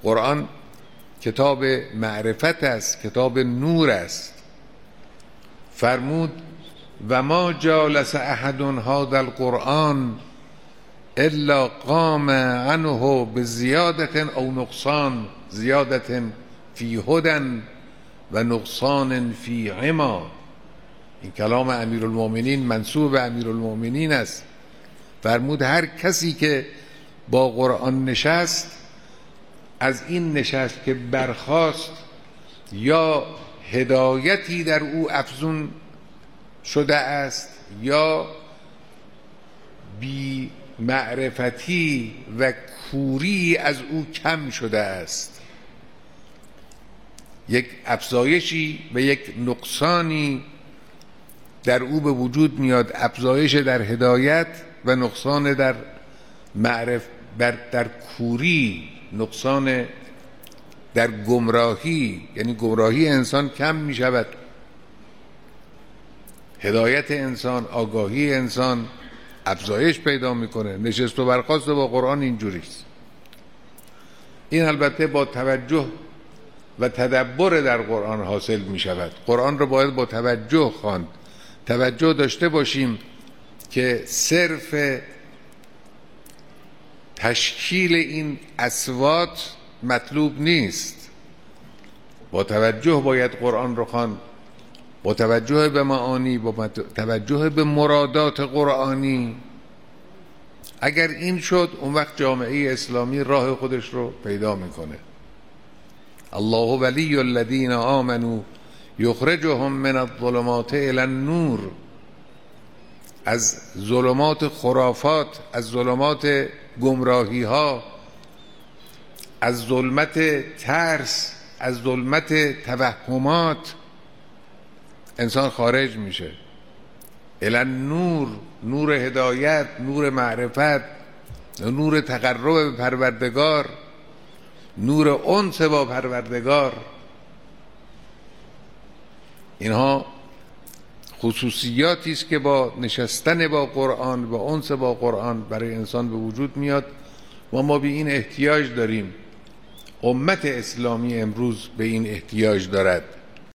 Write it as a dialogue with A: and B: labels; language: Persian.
A: قرآن کتاب معرفت است، کتاب نور است. فرمود و ما جالس احد هذا القرآن الا قام عنه بزیادة او نقصان، زیادة فی هدى و نقصان فی عما. این کلام امیرالمؤمنین منسوب به امیرالمؤمنین است. فرمود هر کسی که با قرآن نشست، از این نشست که برخاست یا هدایتی در او افزون شده است یا بی معرفتی و کوری از او کم شده است. یک افزایشی و یک نقصانی در او به وجود میاد، افزایش در هدایت و نقصان در در کوری، نقصان در گمراهی، یعنی گمراهی انسان کم می شود، هدایت انسان، آگاهی انسان افزایش پیدا میکنه. نشست و برخاست با قرآن اینجوریست. این البته با توجه و تدبر در قرآن حاصل می شود. قرآن رو باید با توجه خواند. توجه داشته باشیم که صرف تشکیل این اصوات مطلوب نیست. با توجه باید قرآن رو خواند، با توجه به معانی، با توجه به مرادات قرآنی. اگر این شد، اون وقت جامعه اسلامی راه خودش رو پیدا میکنه. الله ولی الذین آمنوا یخرجهم من الظلمات الی النور. از ظلمات خرافات، از ظلمات گمراهی ها، از ظلمت ترس، از ظلمت توهمات انسان خارج میشه. الی النور، نور هدایت، نور معرفت، نور تقرب به پروردگار، نور انس با پروردگار. اینها خصوصیاتی است که با نشستن با قرآن و انس با قرآن برای انسان به وجود میاد و ما به این احتیاج داریم. امت اسلامی امروز به این احتیاج دارد.